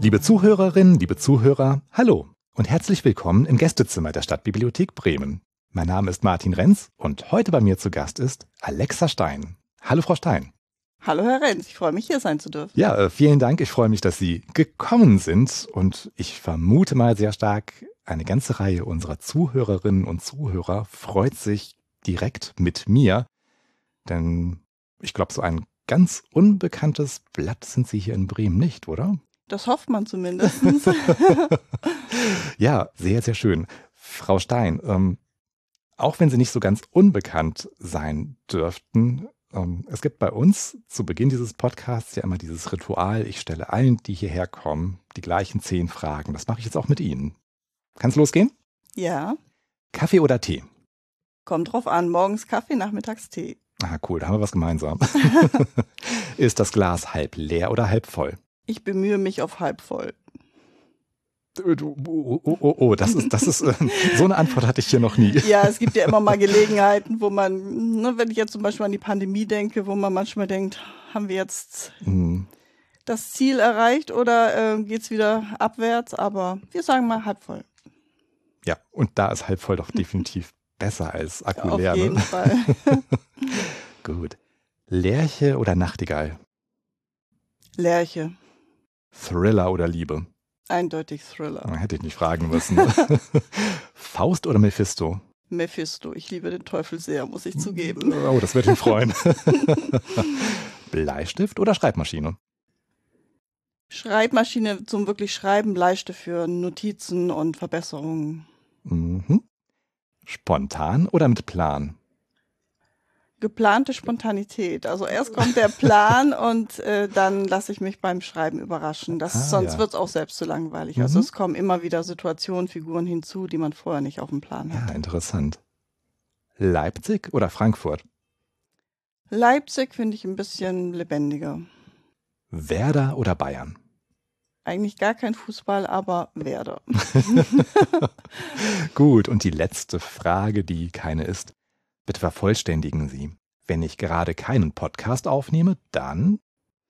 Liebe Zuhörerinnen, liebe Zuhörer, hallo und herzlich willkommen im Gästezimmer der Stadtbibliothek Bremen. Mein Name ist Martin Renz und heute bei mir zu Gast ist Alexa Stein. Hallo Frau Stein. Hallo Herr Renz, ich freue mich, hier sein zu dürfen. Ja, vielen Dank. Ich freue mich, dass Sie gekommen sind und ich vermute mal sehr stark, eine ganze Reihe unserer Zuhörerinnen und Zuhörer freut sich direkt mit mir, denn ich glaube, so ein ganz unbekanntes Blatt sind Sie hier in Bremen nicht, oder? Das hofft man zumindest. Ja, sehr, sehr schön. Frau Stein, auch wenn Sie nicht so ganz unbekannt sein dürften, es gibt bei uns zu Beginn dieses Podcasts ja immer dieses Ritual, ich stelle allen, die hierher kommen, die gleichen 10 Fragen. Das mache ich jetzt auch mit Ihnen. Kann es losgehen? Ja. Kaffee oder Tee? Kommt drauf an, morgens Kaffee, nachmittags Tee. Ah, cool, da haben wir was gemeinsam. Ist das Glas halb leer oder halb voll? Ich bemühe mich auf halb voll. Das ist so eine Antwort hatte ich hier noch nie. Ja, es gibt ja immer mal Gelegenheiten, wo man, wenn ich jetzt zum Beispiel an die Pandemie denke, wo man manchmal denkt, haben wir jetzt das Ziel erreicht oder geht's wieder abwärts? Aber wir sagen mal halb voll. Ja, und da ist halb voll doch definitiv besser als Akku Auf leer. jeden Fall. Gut. Lerche oder Nachtigall? Lerche. Thriller oder Liebe? Eindeutig Thriller. Hätte ich nicht fragen müssen. Faust oder Mephisto? Mephisto. Ich liebe den Teufel sehr, muss ich zugeben. Oh, das wird ihn freuen. Bleistift oder Schreibmaschine? Schreibmaschine zum wirklich Schreiben, Bleistift für Notizen und Verbesserungen. Mhm. Spontan oder mit Plan? Geplante Spontanität. Also erst kommt der Plan und dann lasse ich mich beim Schreiben überraschen. Sonst wird es auch selbst zu langweilig. Also es kommen immer wieder Situationen, Figuren hinzu, die man vorher nicht auf dem Plan hat. Ja, interessant. Leipzig oder Frankfurt? Leipzig finde ich ein bisschen lebendiger. Werder oder Bayern? Eigentlich gar kein Fußball, aber Werder. Gut, und die letzte Frage, die keine ist. Bitte vervollständigen Sie. Wenn ich gerade keinen Podcast aufnehme, dann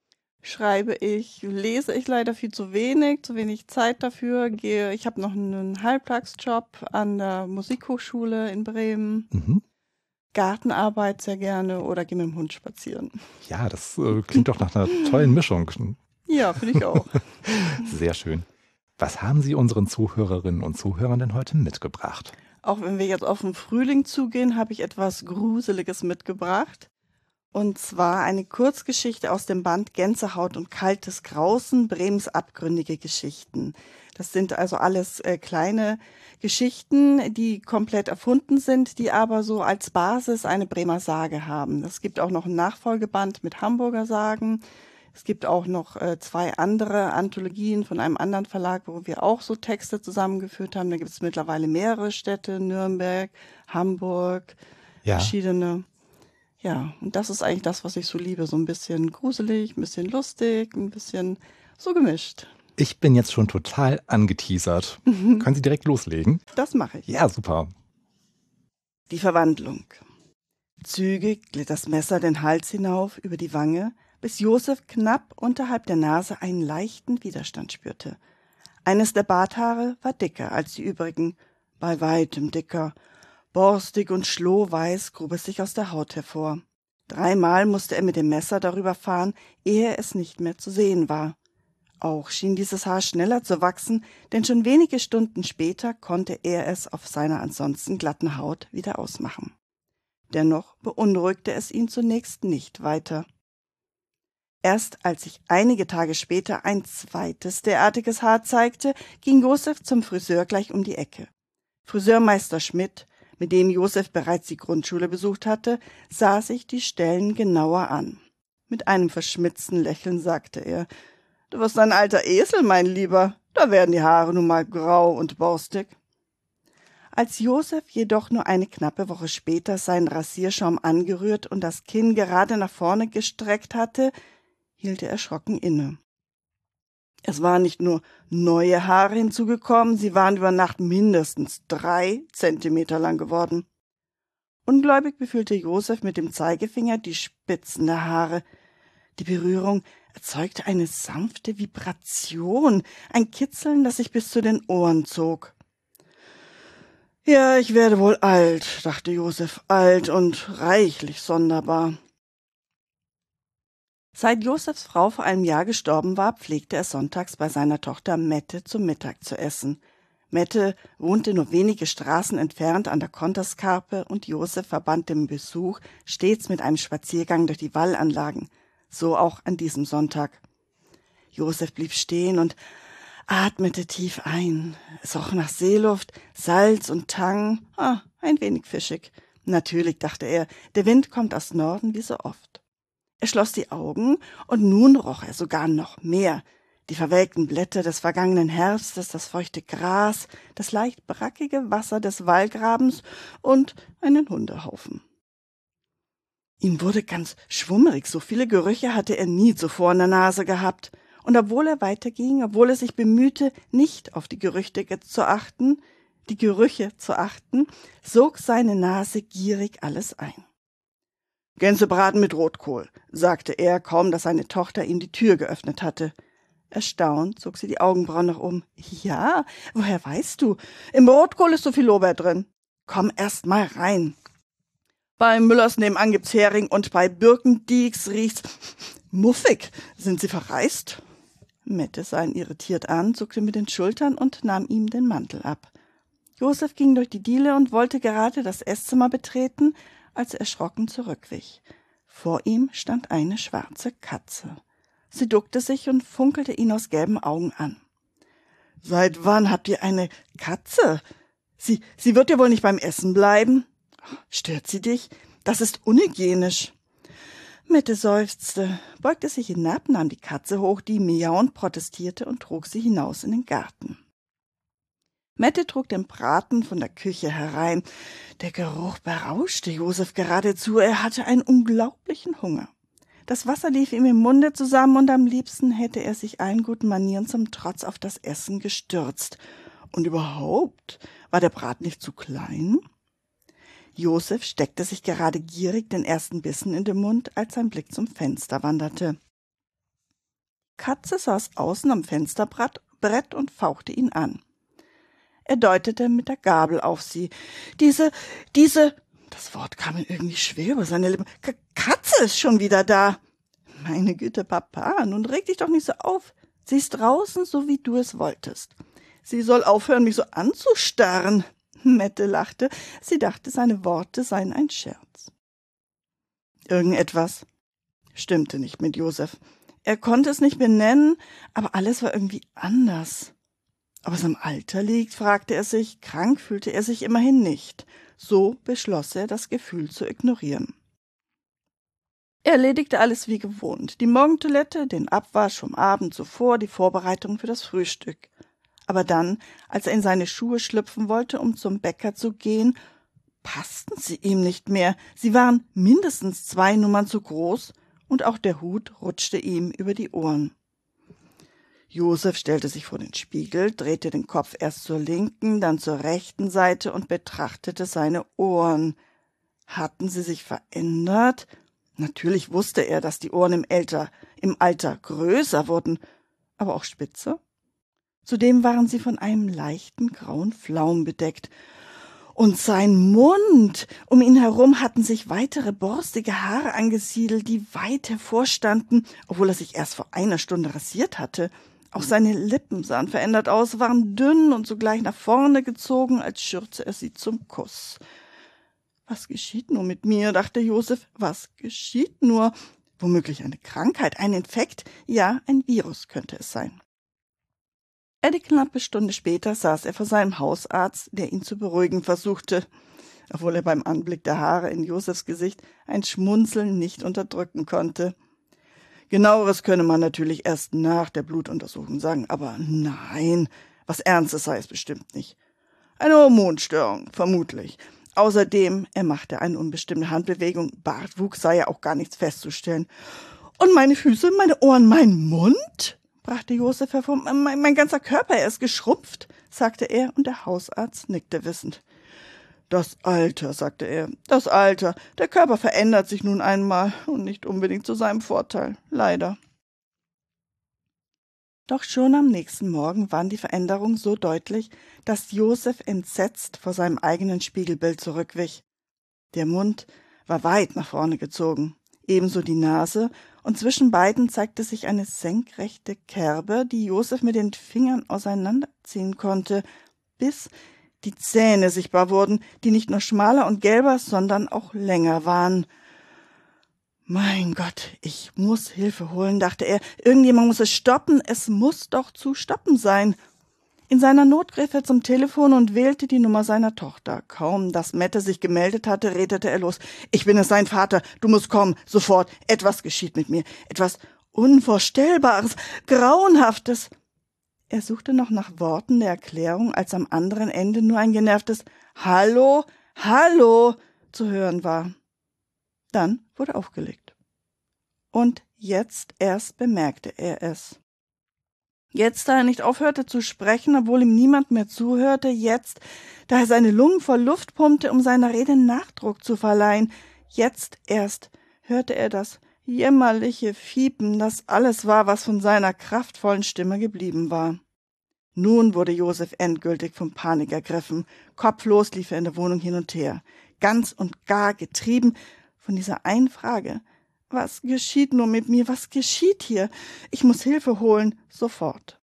lese ich leider viel zu wenig Zeit dafür. Ich habe noch einen Halbtagsjob an der Musikhochschule in Bremen. Gartenarbeit sehr gerne oder gehe mit dem Hund spazieren. Ja, das klingt doch nach einer tollen Mischung. Ja, finde ich auch. Sehr schön. Was haben Sie unseren Zuhörerinnen und Zuhörern denn heute mitgebracht? Auch wenn wir jetzt auf den Frühling zugehen, habe ich etwas Gruseliges mitgebracht. Und zwar eine Kurzgeschichte aus dem Band Gänsehaut und kaltes Grausen, Bremens abgründige Geschichten. Das sind also alles kleine Geschichten, die komplett erfunden sind, die aber so als Basis eine Bremer Sage haben. Es gibt auch noch ein Nachfolgeband mit Hamburger Sagen. Es gibt auch noch 2 andere Anthologien von einem anderen Verlag, wo wir auch so Texte zusammengeführt haben. Da gibt es mittlerweile mehrere Städte, Nürnberg, Hamburg, verschiedene. Ja, und das ist eigentlich das, was ich so liebe. So ein bisschen gruselig, ein bisschen lustig, ein bisschen so gemischt. Ich bin jetzt schon total angeteasert. Können Sie direkt loslegen? Das mache ich. Ja, super. Die Verwandlung. Zügig glitt das Messer den Hals hinauf über die Wange, bis Josef knapp unterhalb der Nase einen leichten Widerstand spürte. Eines der Barthaare war dicker als die übrigen, bei weitem dicker. Borstig und schlohweiß grub es sich aus der Haut hervor. 3-mal musste er mit dem Messer darüber fahren, ehe es nicht mehr zu sehen war. Auch schien dieses Haar schneller zu wachsen, denn schon wenige Stunden später konnte er es auf seiner ansonsten glatten Haut wieder ausmachen. Dennoch beunruhigte es ihn zunächst nicht weiter. Erst als sich einige Tage später ein zweites derartiges Haar zeigte, ging Josef zum Friseur gleich um die Ecke. Friseurmeister Schmidt, mit dem Josef bereits die Grundschule besucht hatte, sah sich die Stellen genauer an. Mit einem verschmitzten Lächeln sagte er: »Du wirst ein alter Esel, mein Lieber, da werden die Haare nun mal grau und borstig.« Als Josef jedoch nur eine knappe Woche später seinen Rasierschaum angerührt und das Kinn gerade nach vorne gestreckt hatte, hielt er erschrocken inne. Es waren nicht nur neue Haare hinzugekommen, sie waren über Nacht mindestens 3 Zentimeter lang geworden. Ungläubig befühlte Josef mit dem Zeigefinger die Spitzen der Haare. Die Berührung erzeugte eine sanfte Vibration, ein Kitzeln, das sich bis zu den Ohren zog. »Ja, ich werde wohl alt«, dachte Josef, »alt und reichlich sonderbar.« Seit Josefs Frau vor einem Jahr gestorben war, pflegte er sonntags bei seiner Tochter Mette zum Mittag zu essen. Mette wohnte nur wenige Straßen entfernt an der Konterskarpe und Josef verband den Besuch stets mit einem Spaziergang durch die Wallanlagen, so auch an diesem Sonntag. Josef blieb stehen und atmete tief ein. Es roch nach Seeluft, Salz und Tang, ein wenig fischig. Natürlich, dachte er, der Wind kommt aus Norden wie so oft. Er schloss die Augen und nun roch er sogar noch mehr. Die verwelkten Blätter des vergangenen Herbstes, das feuchte Gras, das leicht brackige Wasser des Wallgrabens und einen Hundehaufen. Ihm wurde ganz schwummerig, so viele Gerüche hatte er nie zuvor in der Nase gehabt. Und obwohl er weiterging, obwohl er sich bemühte, nicht auf die Gerüche zu achten, sog seine Nase gierig alles ein. »Gänsebraten mit Rotkohl«, sagte er, kaum dass seine Tochter ihm die Tür geöffnet hatte. Erstaunt zog sie die Augenbrauen nach oben. »Ja, woher weißt du? Im Rotkohl ist so viel Lorbeer drin. Komm erst mal rein. Bei Müllers nebenan gibt's Hering und bei Birkendieks riecht's muffig. Sind Sie verreist?« Mette sah ihn irritiert an, zuckte mit den Schultern und nahm ihm den Mantel ab. Josef ging durch die Diele und wollte gerade das Esszimmer betreten, als er erschrocken zurückwich. Vor ihm stand eine schwarze Katze. Sie duckte sich und funkelte ihn aus gelben Augen an. »Seit wann habt ihr eine Katze? Sie wird ja wohl nicht beim Essen bleiben? Stört sie dich? Das ist unhygienisch.« Mette seufzte, beugte sich hinab, nahm die Katze hoch, die miauend protestierte und trug sie hinaus in den Garten. Mette trug den Braten von der Küche herein. Der Geruch berauschte Josef geradezu, er hatte einen unglaublichen Hunger. Das Wasser lief ihm im Munde zusammen und am liebsten hätte er sich allen guten Manieren zum Trotz auf das Essen gestürzt. Und überhaupt, war der Braten nicht zu klein? Josef steckte sich gerade gierig den ersten Bissen in den Mund, als sein Blick zum Fenster wanderte. Katze saß außen am Fensterbrett und fauchte ihn an. Er deutete mit der Gabel auf sie. Diese, das Wort kam ihm irgendwie schwer über seine Lippen. Katze ist schon wieder da. Meine Güte, Papa, nun reg dich doch nicht so auf. Sie ist draußen, so wie du es wolltest. Sie soll aufhören, mich so anzustarren. Mette lachte. Sie dachte, seine Worte seien ein Scherz. Irgendetwas stimmte nicht mit Josef. Er konnte es nicht benennen, aber alles war irgendwie anders. Ob es am Alter liegt, fragte er sich. Krank fühlte er sich immerhin nicht. So beschloss er, das Gefühl zu ignorieren. Er erledigte alles wie gewohnt. Die Morgentoilette, den Abwasch vom Abend zuvor, die Vorbereitung für das Frühstück. Aber dann, als er in seine Schuhe schlüpfen wollte, um zum Bäcker zu gehen, passten sie ihm nicht mehr. Sie waren mindestens 2 Nummern zu groß und auch der Hut rutschte ihm über die Ohren. Josef stellte sich vor den Spiegel, drehte den Kopf erst zur linken, dann zur rechten Seite und betrachtete seine Ohren. Hatten sie sich verändert? Natürlich wusste er, dass die Ohren im Alter größer wurden, aber auch spitzer. Zudem waren sie von einem leichten grauen Flaum bedeckt. Und sein Mund! Um ihn herum hatten sich weitere borstige Haare angesiedelt, die weit hervorstanden, obwohl er sich erst vor einer Stunde rasiert hatte. Auch seine Lippen sahen verändert aus, waren dünn und sogleich nach vorne gezogen, als schürze er sie zum Kuss. »Was geschieht nur mit mir?« dachte Josef. »Was geschieht nur? Womöglich eine Krankheit, ein Infekt? Ja, ein Virus könnte es sein.« Eine knappe Stunde später saß er vor seinem Hausarzt, der ihn zu beruhigen versuchte, obwohl er beim Anblick der Haare in Josefs Gesicht ein Schmunzeln nicht unterdrücken konnte. Genaueres könne man natürlich erst nach der Blutuntersuchung sagen, aber nein, was Ernstes sei es bestimmt nicht. Eine Hormonstörung, vermutlich. Außerdem, er machte eine unbestimmte Handbewegung, Bartwuchs sei ja auch gar nichts festzustellen. Und meine Füße, meine Ohren, mein Mund? Brachte Josef hervor. Mein ganzer Körper, er ist geschrumpft, sagte er, und der Hausarzt nickte wissend. Das Alter, sagte er, das Alter. Der Körper verändert sich nun einmal und nicht unbedingt zu seinem Vorteil, leider. Doch schon am nächsten Morgen waren die Veränderungen so deutlich, dass Josef entsetzt vor seinem eigenen Spiegelbild zurückwich. Der Mund war weit nach vorne gezogen, ebenso die Nase, und zwischen beiden zeigte sich eine senkrechte Kerbe, die Josef mit den Fingern auseinanderziehen konnte, bis die Zähne sichtbar wurden, die nicht nur schmaler und gelber, sondern auch länger waren. »Mein Gott, ich muss Hilfe holen«, dachte er. »Irgendjemand muss es stoppen. Es muss doch zu stoppen sein.« In seiner Not griff er zum Telefon und wählte die Nummer seiner Tochter. Kaum, dass Mette sich gemeldet hatte, redete er los. »Ich bin es, sein Vater. Du musst kommen. Sofort. Etwas geschieht mit mir. Etwas Unvorstellbares, Grauenhaftes.« Er suchte noch nach Worten der Erklärung, als am anderen Ende nur ein genervtes »Hallo, hallo« zu hören war. Dann wurde aufgelegt. Und jetzt erst bemerkte er es. Jetzt, da er nicht aufhörte zu sprechen, obwohl ihm niemand mehr zuhörte, jetzt, da er seine Lungen voll Luft pumpte, um seiner Rede Nachdruck zu verleihen, jetzt erst hörte er das jämmerliche Fiepen, das alles war, was von seiner kraftvollen Stimme geblieben war. Nun wurde Josef endgültig von Panik ergriffen. Kopflos lief er in der Wohnung hin und her, ganz und gar getrieben von dieser einen Frage. Was geschieht nur mit mir? Was geschieht hier? Ich muss Hilfe holen, sofort.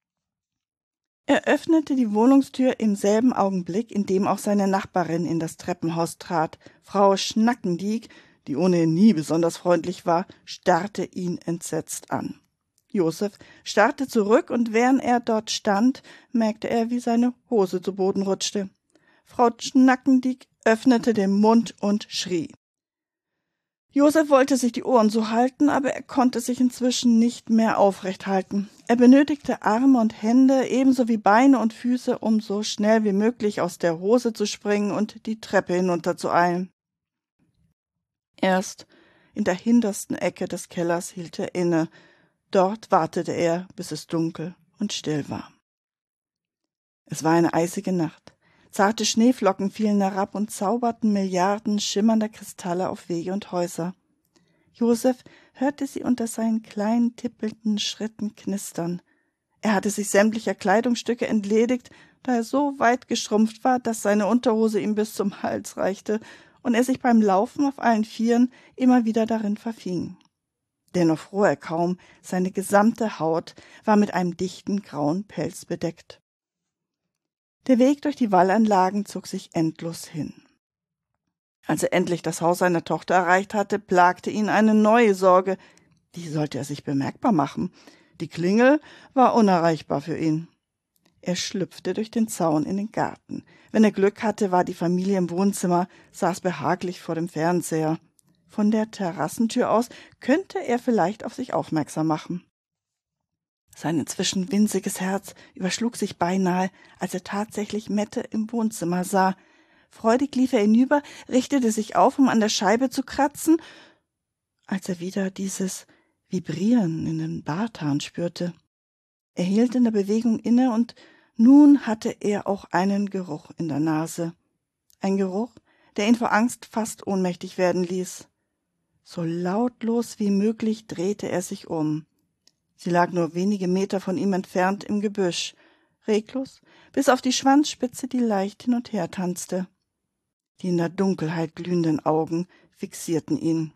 Er öffnete die Wohnungstür im selben Augenblick, in dem auch seine Nachbarin in das Treppenhaus trat. Frau Schnackendiek, die ohnehin nie besonders freundlich war, starrte ihn entsetzt an. Josef starrte zurück, und während er dort stand, merkte er, wie seine Hose zu Boden rutschte. Frau Schnackendiek öffnete den Mund und schrie. Josef wollte sich die Ohren so halten, aber er konnte sich inzwischen nicht mehr aufrecht halten. Er benötigte Arme und Hände, ebenso wie Beine und Füße, um so schnell wie möglich aus der Hose zu springen und die Treppe hinunter zu eilen. Erst in der hintersten Ecke des Kellers hielt er inne. Dort wartete er, bis es dunkel und still war. Es war eine eisige Nacht. Zarte Schneeflocken fielen herab und zauberten Milliarden schimmernder Kristalle auf Wege und Häuser. Josef hörte sie unter seinen kleinen, tippelnden Schritten knistern. Er hatte sich sämtlicher Kleidungsstücke entledigt, da er so weit geschrumpft war, dass seine Unterhose ihm bis zum Hals reichte und er sich beim Laufen auf allen Vieren immer wieder darin verfing. Dennoch fror er kaum, seine gesamte Haut war mit einem dichten grauen Pelz bedeckt. Der Weg durch die Wallanlagen zog sich endlos hin. Als er endlich das Haus seiner Tochter erreicht hatte, plagte ihn eine neue Sorge. Die sollte er sich bemerkbar machen. Die Klingel war unerreichbar für ihn. Er schlüpfte durch den Zaun in den Garten. Wenn er Glück hatte, war die Familie im Wohnzimmer, saß behaglich vor dem Fernseher. Von der Terrassentür aus könnte er vielleicht auf sich aufmerksam machen. Sein inzwischen winziges Herz überschlug sich beinahe, als er tatsächlich Mette im Wohnzimmer sah. Freudig lief er hinüber, richtete sich auf, um an der Scheibe zu kratzen, als er wieder dieses Vibrieren in den Barthahn spürte. Er hielt in der Bewegung inne, und nun hatte er auch einen Geruch in der Nase. Ein Geruch, der ihn vor Angst fast ohnmächtig werden ließ. So lautlos wie möglich drehte er sich um. Sie lag nur wenige Meter von ihm entfernt im Gebüsch, reglos, bis auf die Schwanzspitze, die leicht hin und her tanzte. Die in der Dunkelheit glühenden Augen fixierten ihn.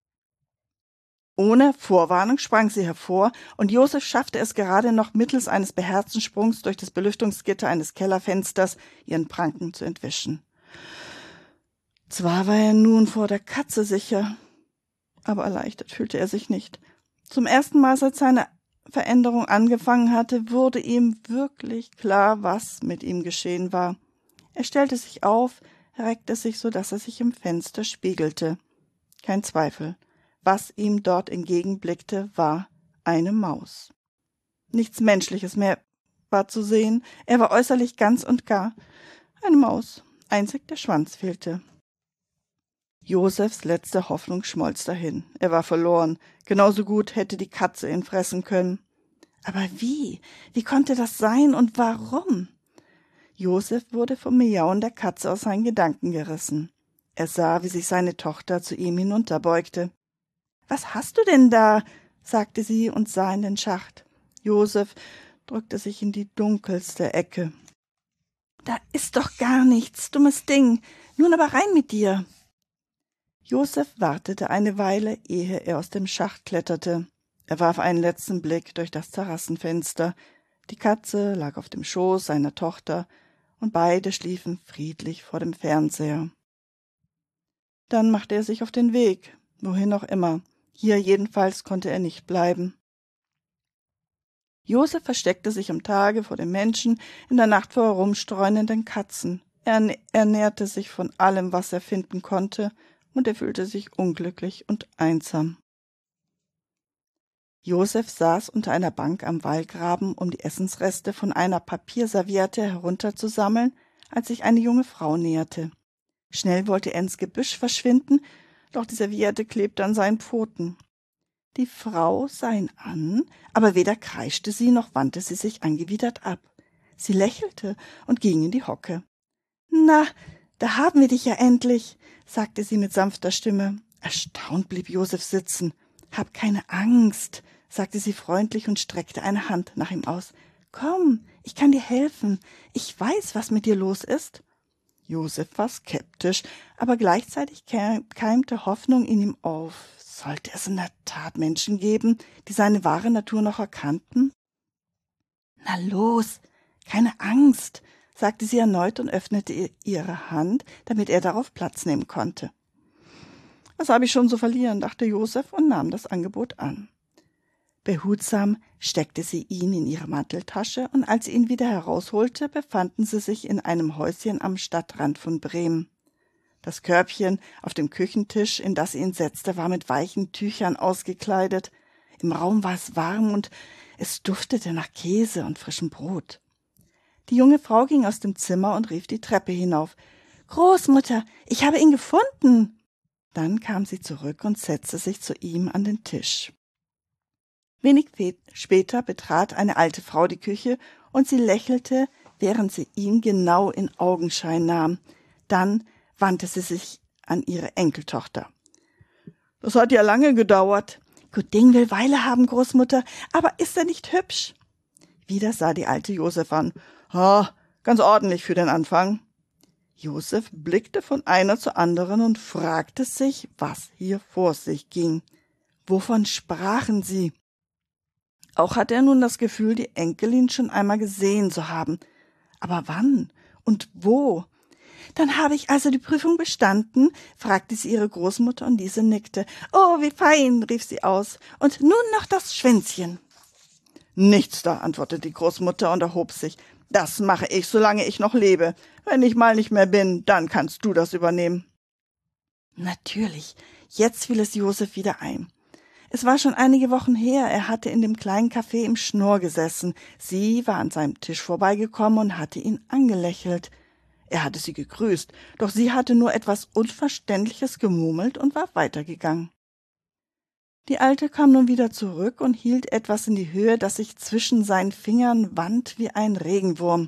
Ohne Vorwarnung sprang sie hervor, und Josef schaffte es gerade noch mittels eines beherzten Sprungs durch das Belüftungsgitter eines Kellerfensters, ihren Pranken zu entwischen. Zwar war er nun vor der Katze sicher, aber erleichtert fühlte er sich nicht. Zum ersten Mal, seit seine Veränderung angefangen hatte, wurde ihm wirklich klar, was mit ihm geschehen war. Er stellte sich auf, reckte sich, so dass er sich im Fenster spiegelte. Kein Zweifel, was ihm dort entgegenblickte, war eine Maus. Nichts Menschliches mehr war zu sehen, er war äußerlich ganz und gar eine Maus, einzig der Schwanz fehlte. Josefs letzte Hoffnung schmolz dahin. Er war verloren. Genauso gut hätte die Katze ihn fressen können. Aber wie? Wie konnte das sein und warum? Josef wurde vom Miauen der Katze aus seinen Gedanken gerissen. Er sah, wie sich seine Tochter zu ihm hinunterbeugte. »Was hast du denn da?« sagte sie und sah in den Schacht. Josef drückte sich in die dunkelste Ecke. »Da ist doch gar nichts, dummes Ding. Nun aber rein mit dir!« Josef wartete eine Weile, ehe er aus dem Schacht kletterte. Er warf einen letzten Blick durch das Terrassenfenster. Die Katze lag auf dem Schoß seiner Tochter, und beide schliefen friedlich vor dem Fernseher. Dann machte er sich auf den Weg, wohin auch immer. Hier jedenfalls konnte er nicht bleiben. Josef versteckte sich am Tage vor den Menschen, in der Nacht vor herumstreunenden Katzen. Er ernährte sich von allem, was er finden konnte, und er fühlte sich unglücklich und einsam. Josef saß unter einer Bank am Wallgraben, um die Essensreste von einer Papierserviette herunterzusammeln, als sich eine junge Frau näherte. Schnell wollte er ins Gebüsch verschwinden, doch die Serviette klebte an seinen Pfoten. Die Frau sah ihn an, aber weder kreischte sie noch wandte sie sich angewidert ab. Sie lächelte und ging in die Hocke. »Na, da haben wir dich ja endlich«, sagte sie mit sanfter Stimme. Erstaunt blieb Josef sitzen. »Hab keine Angst«, sagte sie freundlich und streckte eine Hand nach ihm aus. »Komm, ich kann dir helfen. Ich weiß, was mit dir los ist.« Josef war skeptisch, aber gleichzeitig keimte Hoffnung in ihm auf. Sollte es in der Tat Menschen geben, die seine wahre Natur noch erkannten? »Na los, keine Angst«, sagte sie erneut und öffnete ihre Hand, damit er darauf Platz nehmen konnte. »Was habe ich schon zu verlieren«, dachte Josef und nahm das Angebot an. Behutsam steckte sie ihn in ihre Manteltasche, und als sie ihn wieder herausholte, befanden sie sich in einem Häuschen am Stadtrand von Bremen. Das Körbchen auf dem Küchentisch, in das sie ihn setzte, war mit weichen Tüchern ausgekleidet. Im Raum war es warm und es duftete nach Käse und frischem Brot. Die junge Frau ging aus dem Zimmer und rief die Treppe hinauf. »Großmutter, ich habe ihn gefunden!« Dann kam sie zurück und setzte sich zu ihm an den Tisch. Wenig später betrat eine alte Frau die Küche, und sie lächelte, während sie ihn genau in Augenschein nahm. Dann wandte sie sich an ihre Enkeltochter. »Das hat ja lange gedauert.« »Gut Ding will Weile haben, Großmutter, aber ist er nicht hübsch?« Wieder sah die alte Josef an. Ganz ordentlich für den Anfang.« Josef blickte von einer zur anderen und fragte sich, was hier vor sich ging. Wovon sprachen sie? Auch hatte er nun das Gefühl, die Enkelin schon einmal gesehen zu haben. Aber wann und wo? »Dann habe ich also die Prüfung bestanden?« fragte sie ihre Großmutter, und diese nickte. »Oh, wie fein«, rief sie aus. »Und nun noch das Schwänzchen.« »Nichts da«, antwortete die Großmutter und erhob sich. »Das mache ich, solange ich noch lebe. Wenn ich mal nicht mehr bin, dann kannst du das übernehmen.« Natürlich, jetzt fiel es Josef wieder ein. Es war schon einige Wochen her, er hatte in dem kleinen Café im Schnorr gesessen. Sie war an seinem Tisch vorbeigekommen und hatte ihn angelächelt. Er hatte sie gegrüßt, doch sie hatte nur etwas Unverständliches gemurmelt und war weitergegangen. Die Alte kam nun wieder zurück und hielt etwas in die Höhe, das sich zwischen seinen Fingern wand wie ein Regenwurm.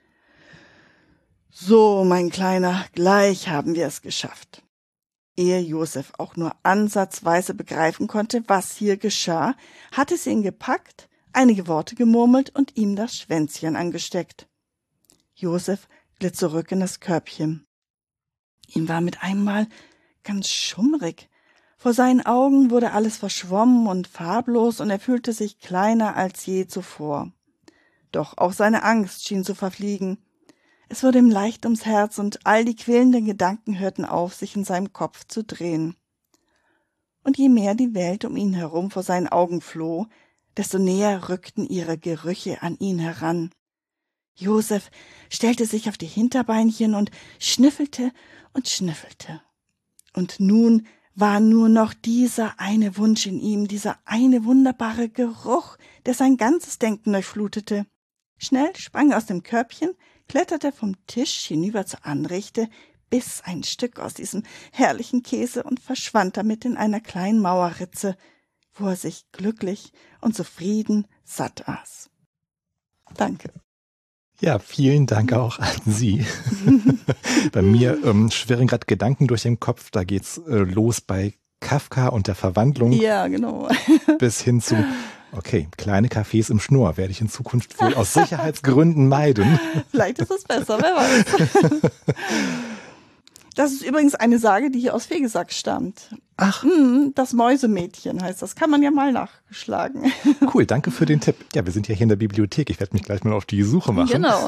»So, mein Kleiner, gleich haben wir es geschafft.« Ehe Josef auch nur ansatzweise begreifen konnte, was hier geschah, hatte sie ihn gepackt, einige Worte gemurmelt und ihm das Schwänzchen angesteckt. Josef glitt zurück in das Körbchen. Ihm war mit einmal ganz schummrig. Vor seinen Augen wurde alles verschwommen und farblos, und er fühlte sich kleiner als je zuvor. Doch auch seine Angst schien zu verfliegen. Es wurde ihm leicht ums Herz, und all die quälenden Gedanken hörten auf, sich in seinem Kopf zu drehen. Und je mehr die Welt um ihn herum vor seinen Augen floh, desto näher rückten ihre Gerüche an ihn heran. Josef stellte sich auf die Hinterbeinchen und schnüffelte und schnüffelte. Und nun war nur noch dieser eine Wunsch in ihm, dieser eine wunderbare Geruch, der sein ganzes Denken durchflutete. Schnell sprang er aus dem Körbchen, kletterte vom Tisch hinüber zur Anrichte, biss ein Stück aus diesem herrlichen Käse und verschwand damit in einer kleinen Mauerritze, wo er sich glücklich und zufrieden satt aß. Danke. Ja, vielen Dank auch an Sie. Bei mir schwirren gerade Gedanken durch den Kopf. Da geht's los bei Kafka und der Verwandlung. Ja, genau. Bis hin zu Okay, kleine Cafés im Schnurr werde ich in Zukunft wohl aus Sicherheitsgründen meiden. Vielleicht ist es besser, wer weiß. Das ist übrigens eine Sage, die hier aus Fegesack stammt. Ach. Das Mäusemädchen heißt das. Kann man ja mal nachschlagen. Cool, danke für den Tipp. Ja, wir sind ja hier in der Bibliothek. Ich werde mich gleich mal auf die Suche machen. Genau.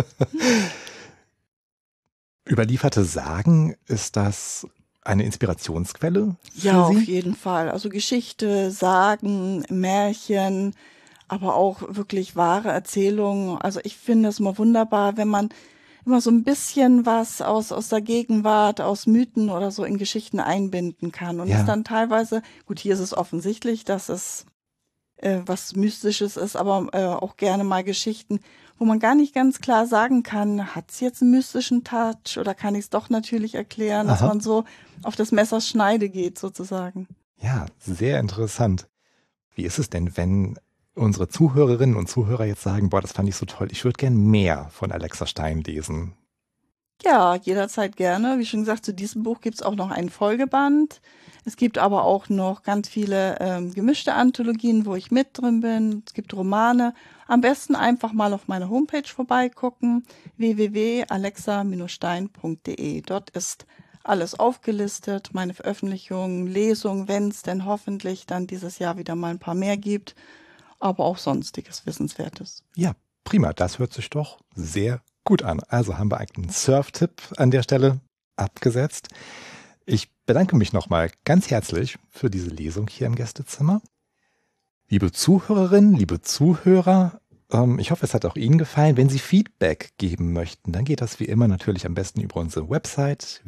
Überlieferte Sagen, ist das eine Inspirationsquelle für Ja, Sie? auf jeden Fall. Also Geschichte, Sagen, Märchen, aber auch wirklich wahre Erzählungen. Also ich finde es immer wunderbar, wenn man immer so ein bisschen was aus der Gegenwart, aus Mythen oder so in Geschichten einbinden kann. Und Ja. es dann teilweise, gut, hier ist es offensichtlich, dass es was Mystisches ist, aber auch gerne mal Geschichten, wo man gar nicht ganz klar sagen kann, hat es jetzt einen mystischen Touch oder kann ich es doch natürlich erklären, dass Aha. man so auf des Messers Schneide geht sozusagen. Ja, sehr interessant. Wie ist es denn, wenn unsere Zuhörerinnen und Zuhörer jetzt sagen, boah, das fand ich so toll, ich würde gern mehr von Alexa Stein lesen? Ja, jederzeit gerne. Wie schon gesagt, zu diesem Buch gibt es auch noch einen Folgeband. Es gibt aber auch noch ganz viele gemischte Anthologien, wo ich mit drin bin. Es gibt Romane. Am besten einfach mal auf meiner Homepage vorbeigucken, www.alexa-stein.de. Dort ist alles aufgelistet, meine Veröffentlichungen, Lesungen, wenn es denn hoffentlich dann dieses Jahr wieder mal ein paar mehr gibt, aber auch sonstiges Wissenswertes. Ja, prima, das hört sich doch sehr gut an. Also haben wir einen Surf-Tipp an der Stelle abgesetzt. Ich bedanke mich nochmal ganz herzlich für diese Lesung hier im Gästezimmer. Liebe Zuhörerinnen, liebe Zuhörer, ich hoffe, es hat auch Ihnen gefallen. Wenn Sie Feedback geben möchten, dann geht das wie immer natürlich am besten über unsere Website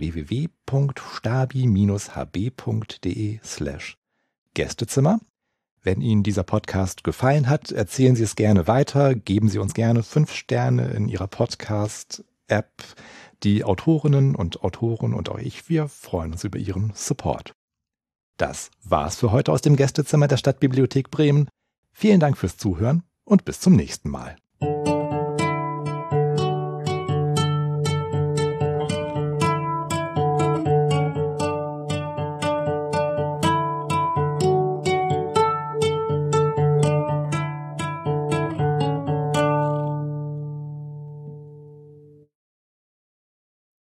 www.stabi-hb.de/Gästezimmer. Wenn Ihnen dieser Podcast gefallen hat, erzählen Sie es gerne weiter, geben Sie uns gerne 5 Sterne in Ihrer Podcast-App. Die Autorinnen und Autoren und auch ich, wir freuen uns über Ihren Support. Das war's für heute aus dem Gästezimmer der Stadtbibliothek Bremen. Vielen Dank fürs Zuhören und bis zum nächsten Mal.